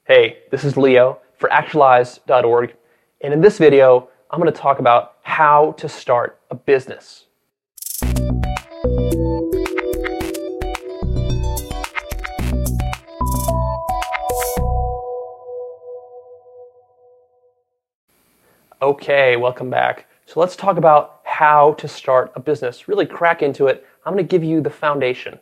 Hey, this is Leo for Actualize.org, and in this video, I'm going to talk about how to start a business. Okay, welcome back. So let's talk about how to start a business. Really crack into it. I'm going to give you the foundation.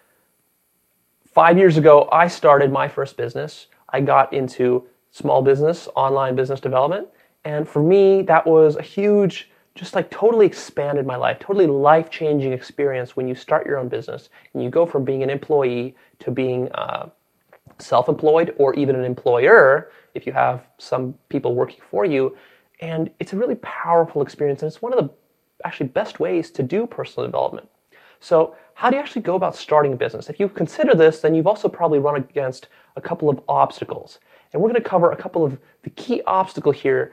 5 years ago, I started my first business. I got into small business, online business development, and for me, that was a huge, totally expanded my life, totally life-changing experience when you start your own business and you go from being an employee to being self-employed or even an employer if you have some people working for you. And it's a really powerful experience, and it's one of the actually best ways to do personal development. So how do you actually go about starting a business? If you consider this, then you've also probably run against a couple of obstacles. And we're going to cover a couple of the key obstacles here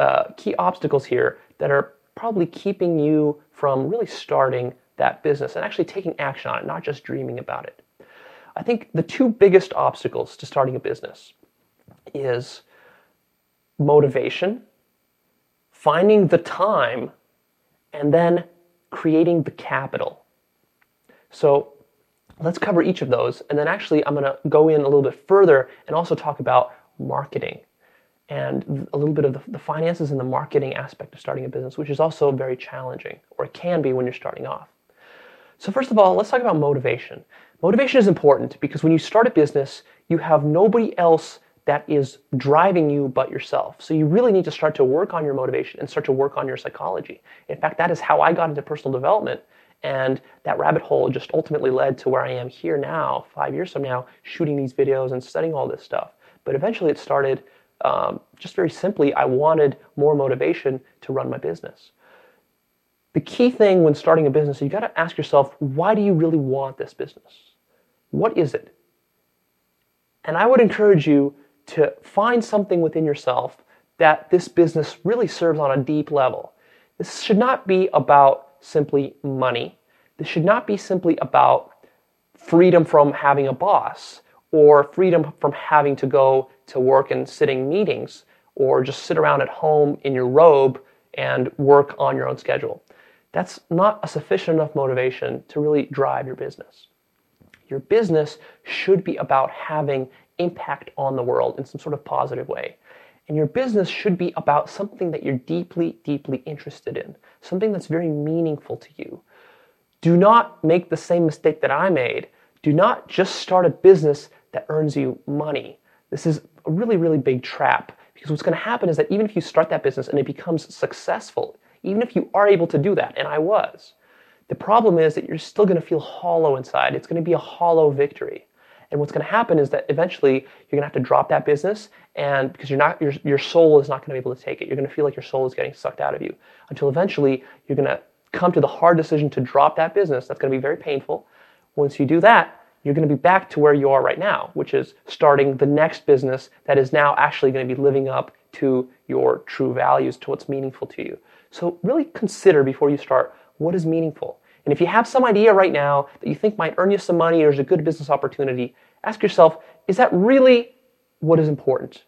that are probably keeping you from really starting that business and actually taking action on it, not just dreaming about it. I think the two biggest obstacles to starting a business is motivation, finding the time, and then creating the capital. So let's cover each of those, and then actually I'm going to go in a little bit further and also talk about marketing and a little bit of the finances and the marketing aspect of starting a business, which is also very challenging, or it can be when you're starting off. So first of all, let's talk about motivation. Motivation is important because when you start a business, you have nobody else that is driving you but yourself. So you really need to start to work on your motivation and start to work on your psychology. In fact, that is how I got into personal development. And that rabbit hole just ultimately led to where I am here now, 5 years from now, shooting these videos and studying all this stuff. But eventually it started just very simply, I wanted more motivation to run my business. The key thing when starting a business, you got to ask yourself, why do you really want this business? What is it? And I would encourage you to find something within yourself that this business really serves on a deep level. This should not be about simply money. This should not be simply about freedom from having a boss or freedom from having to go to work and sitting meetings or just sit around at home in your robe and work on your own schedule. That's not a sufficient enough motivation to really drive your business. Your business should be about having impact on the world in some sort of positive way. And your business should be about something that you're deeply, deeply interested in, something that's very meaningful to you. Do not make the same mistake that I made. Do not just start a business that earns you money. This is a really, really big trap, because what's going to happen is that even if you start that business and it becomes successful, even if you are able to do that, and I was, the problem is that you're still going to feel hollow inside. It's going to be a hollow victory. And what's going to happen is that eventually you're going to have to drop that business, and because your soul is not going to be able to take it. You're going to feel like your soul is getting sucked out of you until eventually you're going to come to the hard decision to drop that business. That's going to be very painful. Once you do that, you're going to be back to where you are right now, which is starting the next business that is now actually going to be living up to your true values, to what's meaningful to you. So really consider before you start what is meaningful. And if you have some idea right now that you think might earn you some money or is a good business opportunity, ask yourself, is that really what is important?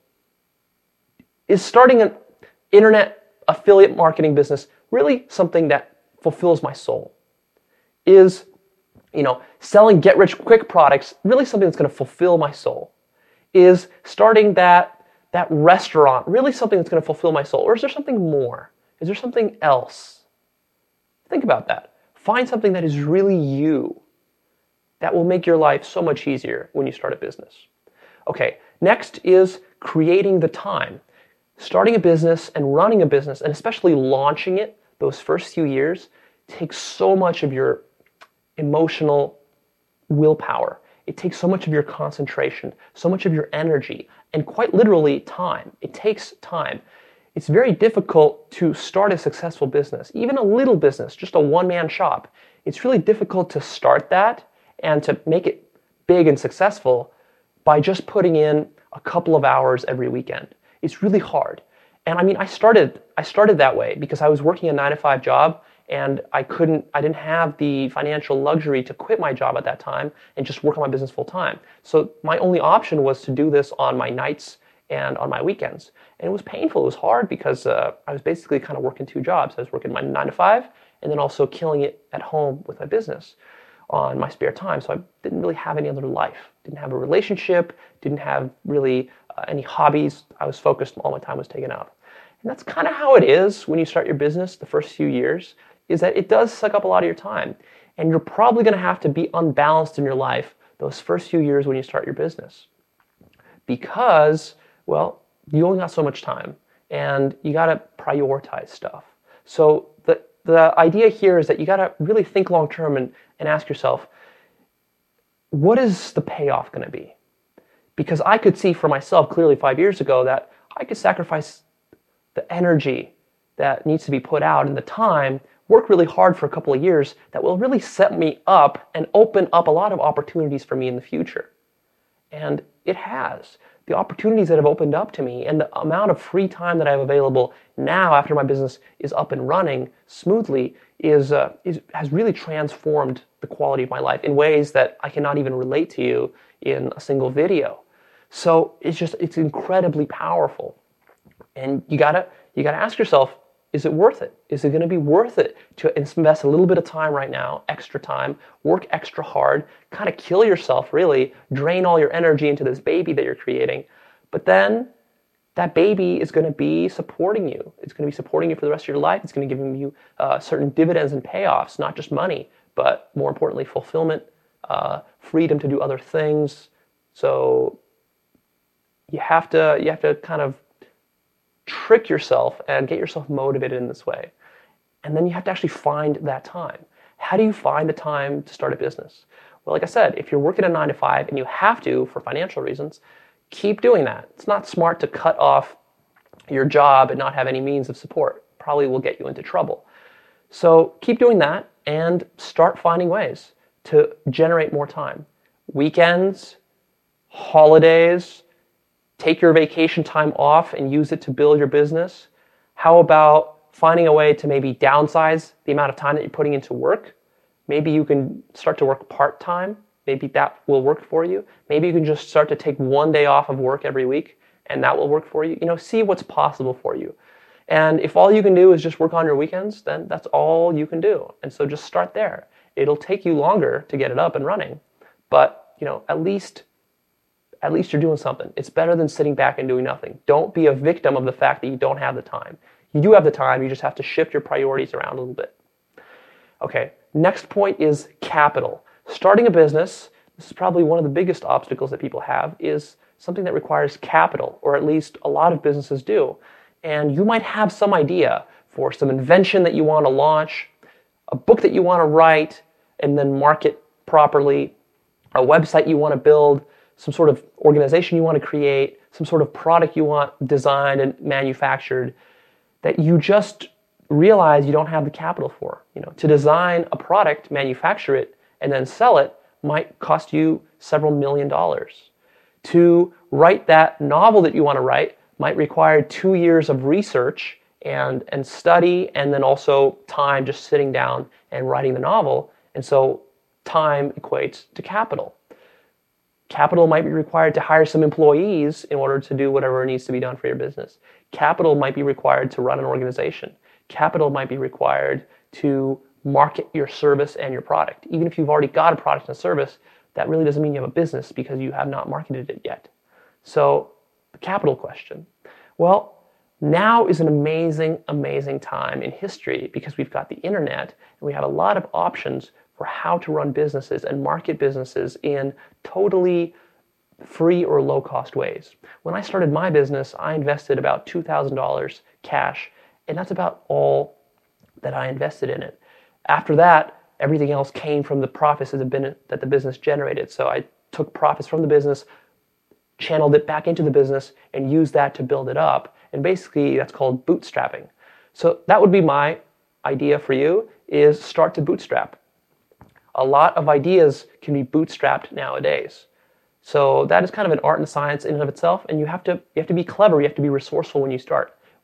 Is starting an internet affiliate marketing business really something that fulfills my soul? Is, selling get-rich-quick products really something that's going to fulfill my soul? Is starting that restaurant really something that's going to fulfill my soul? Or is there something more? Is there something else? Think about that. Find something that is really you. That will make your life so much easier when you start a business. Okay, next is creating the time. Starting a business and running a business, and especially launching it, those first few years, takes so much of your emotional willpower. It takes so much of your concentration, so much of your energy, and quite literally time. It takes time. It's very difficult to start a successful business, even a little business, just a one-man shop. It's really difficult to start that and to make it big and successful by just putting in a couple of hours every weekend. It's really hard. And I started that way because I was working a 9-to-5 job, and I didn't have the financial luxury to quit my job at that time and just work on my business full time. So my only option was to do this on my nights and on my weekends. And it was painful. It was hard because I was basically kind of working two jobs. I was working my 9 to 5 and then also killing it at home with my business on my spare time. So I didn't really have any other life. Didn't have a relationship, didn't have really any hobbies. I was focused, all my time was taken up. And that's kind of how it is when you start your business the first few years, is that it does suck up a lot of your time. And you're probably going to have to be unbalanced in your life those first few years when you start your business. Because, well, you only got so much time and you got to prioritize stuff. So the idea here is that you got to really think long term and ask yourself, what is the payoff going to be? Because I could see for myself clearly 5 years ago that I could sacrifice the energy that needs to be put out and the time, work really hard for a couple of years that will really set me up and open up a lot of opportunities for me in the future. And it has. The opportunities that have opened up to me and the amount of free time that I have available now after my business is up and running smoothly has really transformed the quality of my life in ways that I cannot even relate to you in a single video. So it's incredibly powerful. And you gotta ask yourself, is it worth it? Is it going to be worth it to invest a little bit of time right now, extra time, work extra hard, kind of kill yourself really, drain all your energy into this baby that you're creating, but then that baby is going to be supporting you. It's going to be supporting you for the rest of your life. It's going to give you certain dividends and payoffs, not just money, but more importantly, fulfillment, freedom to do other things. So you have to kind of trick yourself and get yourself motivated in this way. And then you have to actually find that time. How do you find the time to start a business? Well, like I said, if you're working a 9 to 5 and you have to for financial reasons, keep doing that. It's not smart to cut off your job and not have any means of support. Probably will get you into trouble. So keep doing that and start finding ways to generate more time. Weekends, holidays, take your vacation time off and use it to build your business. How about finding a way to maybe downsize the amount of time that you're putting into work? Maybe you can start to work part-time. Maybe that will work for you. Maybe you can just start to take one day off of work every week and that will work for you. See what's possible for you. And if all you can do is just work on your weekends, then that's all you can do. And so just start there. It'll take you longer to get it up and running, but at least you're doing something. It's better than sitting back and doing nothing. Don't be a victim of the fact that you don't have the time. You do have the time, you just have to shift your priorities around a little bit. Okay, next point is capital. Starting a business, this is probably one of the biggest obstacles that people have, is something that requires capital, or at least a lot of businesses do. And you might have some idea for some invention that you want to launch, a book that you want to write and then market properly, a website you want to build, some sort of organization you want to create, some sort of product you want designed and manufactured that you just realize you don't have the capital for. To design a product, manufacture it, and then sell it might cost you several $1 million. To write that novel that you want to write might require 2 years of research and study, and then also time just sitting down and writing the novel. And so time equates to capital. Capital might be required to hire some employees in order to do whatever needs to be done for your business. Capital might be required to run an organization. Capital might be required to market your service and your product. Even if you've already got a product and a service, that really doesn't mean you have a business because you have not marketed it yet. So, the capital question. Well, now is an amazing, amazing time in history because we've got the internet and we have a lot of options for how to run businesses and market businesses in totally free or low-cost ways. When I started my business, I invested about $2,000 cash, and that's about all that I invested in it. After that, everything else came from the profits that the business generated. So I took profits from the business, channeled it back into the business, and used that to build it up. And basically, that's called bootstrapping. So that would be my idea for you, is start to bootstrap. A lot of ideas can be bootstrapped nowadays. So that is kind of an art and science in and of itself, and you have to be clever, you have to be resourceful when you start.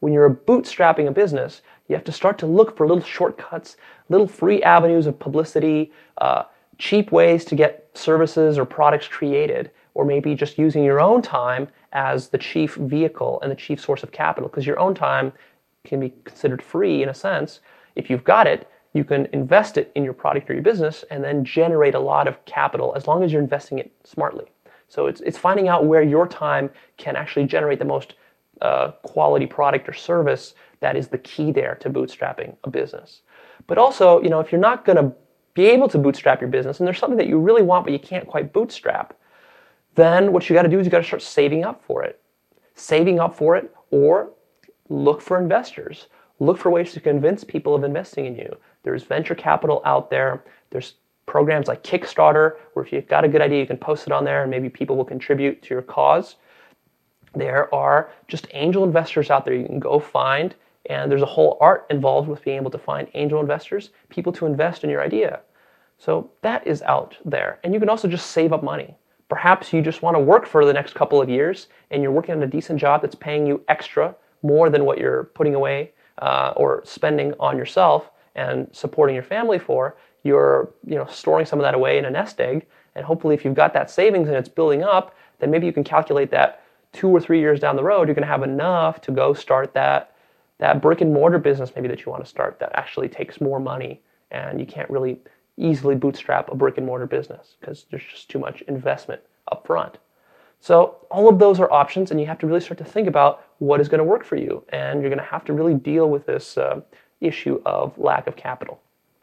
when you're bootstrapping a business, you have to start to look for little shortcuts, little free avenues of publicity, cheap ways to get services or products created, or maybe just using your own time as the chief vehicle and the chief source of capital, because your own time can be considered free in a sense. If you've got it, you can invest it in your product or your business and then generate a lot of capital as long as you're investing it smartly. So it's finding out where your time can actually generate the most quality product or service. That is the key there to bootstrapping a business. But also, if you're not going to be able to bootstrap your business and there's something that you really want but you can't quite bootstrap, then what you got to do is you got to start saving up for it. Saving up for it, or look for investors. Look for ways to convince people of investing in you. There's venture capital out there. There's programs like Kickstarter, where if you've got a good idea, you can post it on there and maybe people will contribute to your cause. There are just angel investors out there you can go find, and there's a whole art involved with being able to find angel investors, people to invest in your idea. So that is out there. And you can also just save up money. Perhaps you just want to work for the next couple of years and you're working on a decent job that's paying you extra, more than what you're putting away or spending on yourself and supporting your family for. You're storing some of that away in a nest egg, and hopefully if you've got that savings and it's building up, then maybe you can calculate that 2 or 3 years down the road, you're going to have enough to go start that brick and mortar business maybe that you want to start that actually takes more money, and you can't really easily bootstrap a brick and mortar business because there's just too much investment up front. So all of those are options, and you have to really start to think about what is going to work for you, and you're going to have to really deal with this issue of lack of capital.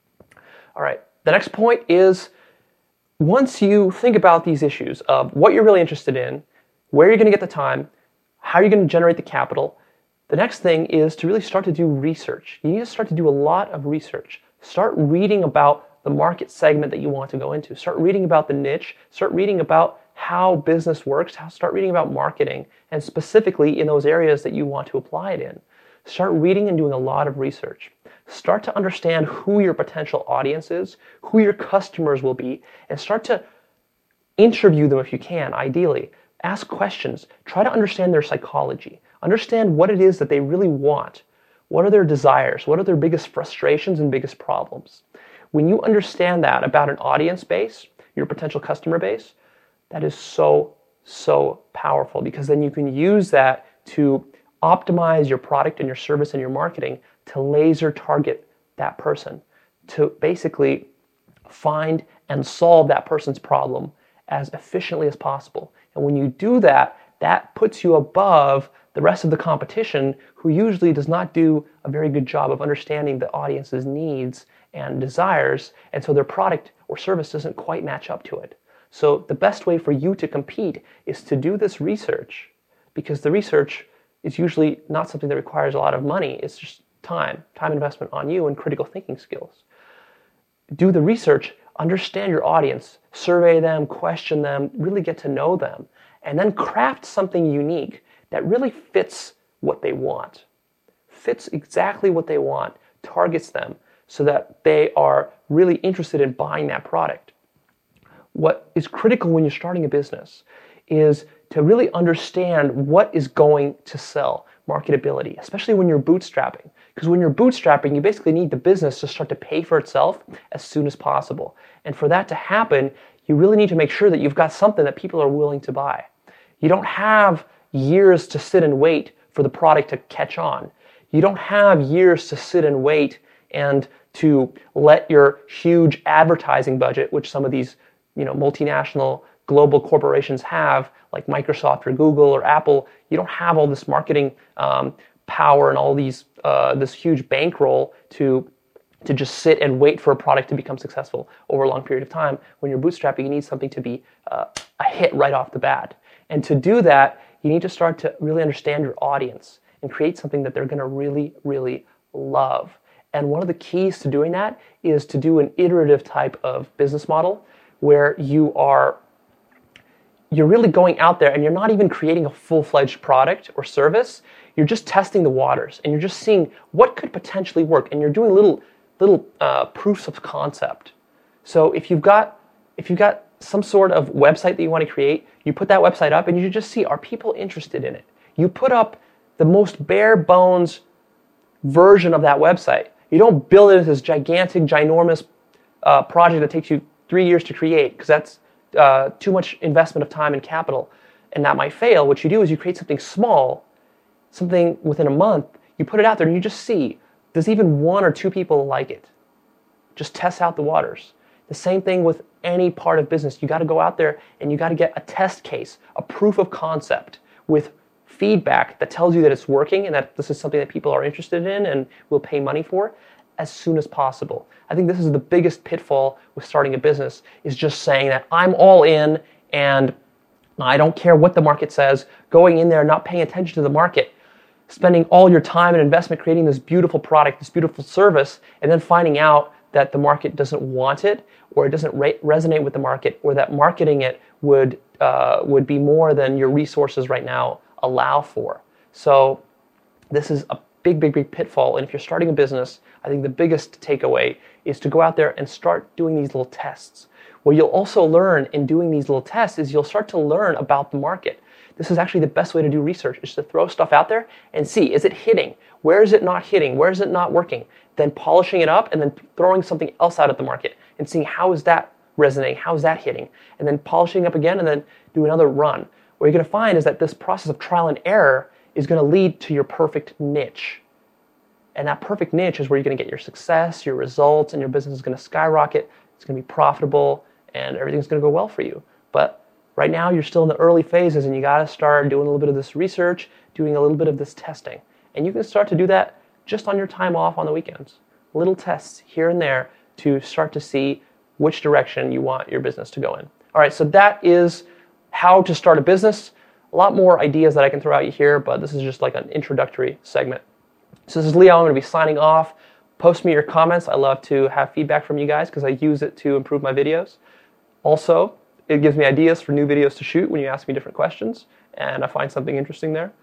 All right, the next point is, once you think about these issues of what you're really interested in, where you're going to get the time, how you're going to generate the capital, the next thing is to really start to do research. You need to start to do a lot of research. Start reading about the market segment that you want to go into. Start reading about the niche. Start reading about how business works. Start reading about marketing, and specifically in those areas that you want to apply it in. Start reading and doing a lot of research. Start to understand who your potential audience is, who your customers will be, and start to interview them if you can, ideally. Ask questions. Try to understand their psychology. Understand what it is that they really want. What are their desires? What are their biggest frustrations and biggest problems? When you understand that about an audience base, your potential customer base, that is so, so powerful, because then you can use that to optimize your product and your service and your marketing to laser target that person, to basically find and solve that person's problem as efficiently as possible. And when you do that, that puts you above the rest of the competition, who usually does not do a very good job of understanding the audience's needs and desires, and so their product or service doesn't quite match up to it. So the best way for you to compete is to do this research, because the research is usually not something that requires a lot of money. It's just time investment on you and critical thinking skills. Do the research, understand your audience, survey them, question them, really get to know them, and then craft something unique that really fits what they want, fits exactly what they want, targets them so that they are really interested in buying that product. What is critical when you're starting a business is to really understand what is going to sell, marketability, especially when you're bootstrapping. Because when you're bootstrapping, you basically need the business to start to pay for itself as soon as possible. And for that to happen, you really need to make sure that you've got something that people are willing to buy. You don't have years to sit and wait for the product to catch on. You don't have years to sit and wait and to let your huge advertising budget, which some of these multinational global corporations have, like Microsoft or Google or Apple. You don't have all this marketing power and all these this huge bankroll to just sit and wait for a product to become successful over a long period of time. When you're bootstrapping, you need something to be a hit right off the bat. And to do that, you need to start to really understand your audience and create something that they're going to really, really love. And one of the keys to doing that is to do an iterative type of business model where you're really going out there and you're not even creating a full-fledged product or service. You're just testing the waters and you're just seeing what could potentially work, and you're doing little proofs of concept. So if you've got some sort of website that you want to create, you put that website up and you just see, are people interested in it? You put up the most bare bones version of that website. You don't build it as this gigantic, ginormous project that takes you 3 years to create, because that's too much investment of time and capital, and that might fail. What you do is you create something small, something within a month, you put it out there and you just see, does even 1 or 2 people like it? Just test out the waters. The same thing with any part of business. You got to go out there and you got to get a test case, a proof of concept with feedback that tells you that it's working and that this is something that people are interested in and will pay money for as soon as possible. I think this is the biggest pitfall with starting a business, is just saying that I'm all in and I don't care what the market says, going in there, not paying attention to the market, spending all your time and investment creating this beautiful product, this beautiful service, and then finding out that the market doesn't want it, or it doesn't resonate with the market, or that marketing it would be more than your resources right now allow for. So this is a big pitfall. And if you're starting a business, I think the biggest takeaway is to go out there and start doing these little tests. What you'll also learn in doing these little tests is you'll start to learn about the market. This is actually the best way to do research, is to throw stuff out there and see, is it hitting? Where is it not hitting? Where is it not working? Then polishing it up and then throwing something else out at the market and seeing how is that resonating, how is that hitting? And then polishing up again and then do another run. What you're going to find is that this process of trial and error is going to lead to your perfect niche. And that perfect niche is where you're going to get your success, your results, and your business is going to skyrocket. It's going to be profitable and everything's going to go well for you. But right now you're still in the early phases and you got to start doing a little bit of this research, doing a little bit of this testing. And you can start to do that just on your time off on the weekends. Little tests here and there to start to see which direction you want your business to go in. All right, so that is how to start a business. A lot more ideas that I can throw at you here, but this is just like an introductory segment. So this is Leo. I'm going to be signing off. Post me your comments. I love to have feedback from you guys because I use it to improve my videos. Also, it gives me ideas for new videos to shoot when you ask me different questions, and I find something interesting there.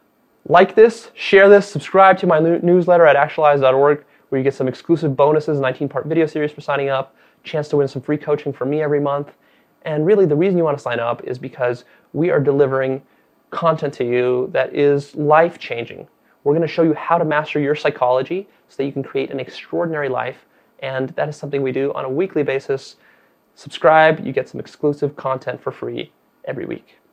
Like this, share this, subscribe to my newsletter at actualize.org, where you get some exclusive bonuses, a 19-part video series for signing up, chance to win some free coaching from me every month. And really, the reason you want to sign up is because we are delivering content to you that is life-changing. We're going to show you how to master your psychology so that you can create an extraordinary life, and that is something we do on a weekly basis. Subscribe, you get some exclusive content for free every week.